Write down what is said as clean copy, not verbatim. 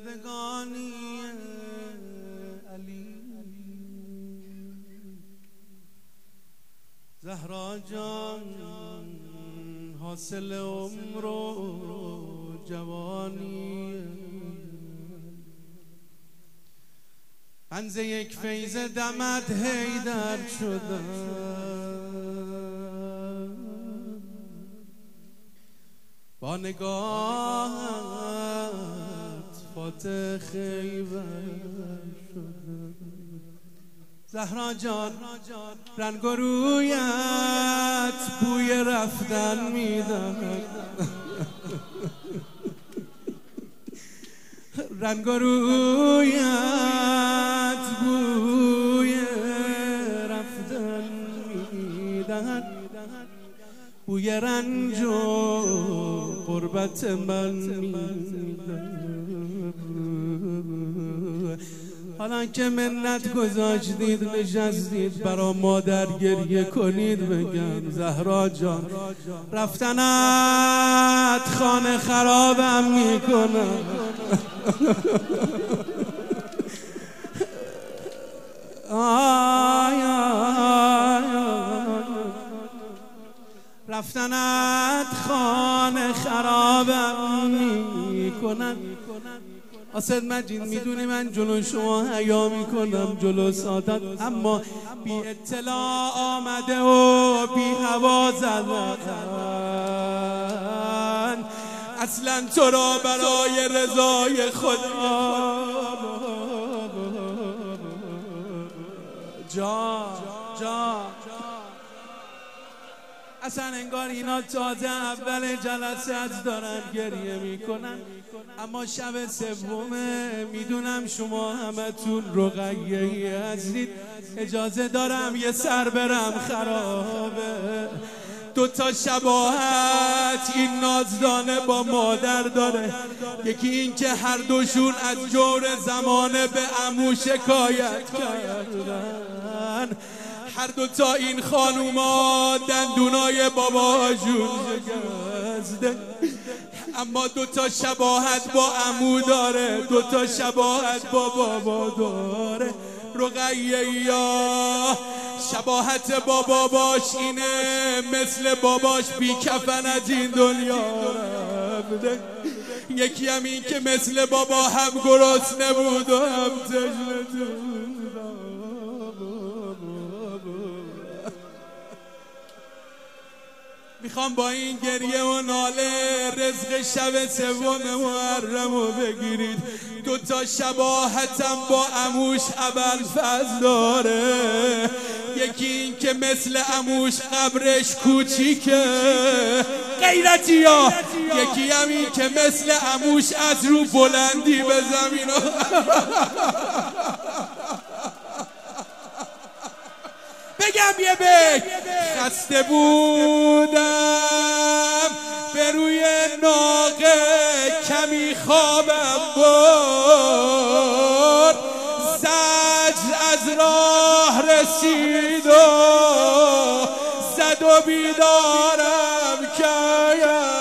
زندگانی علی زهرا جان حاصل عمر و جوانی پنز یک فیض دمت حیدر شدم با نگاهت فاتح خیبر شدم زهرا جان رنگ و رویت بوی رفتن میدهد رنگ و رویت بوی رفتن میدهد بوی رنج و غربت من میدهد حالا که منت گذاشتید نشستید برا مادر گریه کنید بگم زهرا جان رفتنت خانه خرابم میکنم رفتنت خانه خرابم میکنم آسد مجید میدونی من جلو شما حیا میکنم جلو سادت اما بی اطلاع آمده و بی هوا زدن اصلا تو را برای رضای خدا جا اصلا انگار اینا تازه اول جلسه از دارن گریه میکنن اما شب سومه میدونم شما همتون رقیه‌ای هستید اجازه دارم یه سر برم خرابه دوتا شباهت این نازدانه با مادر داره یکی این که هر دوشون از جور زمانه به عمو شکایت کردن هر دوتا این خانوما دندونای باباشون شکسته اما دوتا شباهت با عمو داره دوتا شباهت با بابا داره رقیه یا شباهت با باباش اینه مثل باباش بی کفن از این دنیا رفته یکی هم این که مثل بابا هم گرسنه بود و هم تشنه بود میخوام با این گریه و ناله رزق شب سوم محرم رو بگیرید دوتا شباهتم با عموش ابوالفضل داره یکی این که مثل عموش قبرش کوچیکه غیرتی ها یکی هم این که مثل عموش از رو بلندی به زمین بگم یه بگ خسته بودم به روی ناقه کمی خوابم برد زجر از راه رسید و زد و بیدارم کرد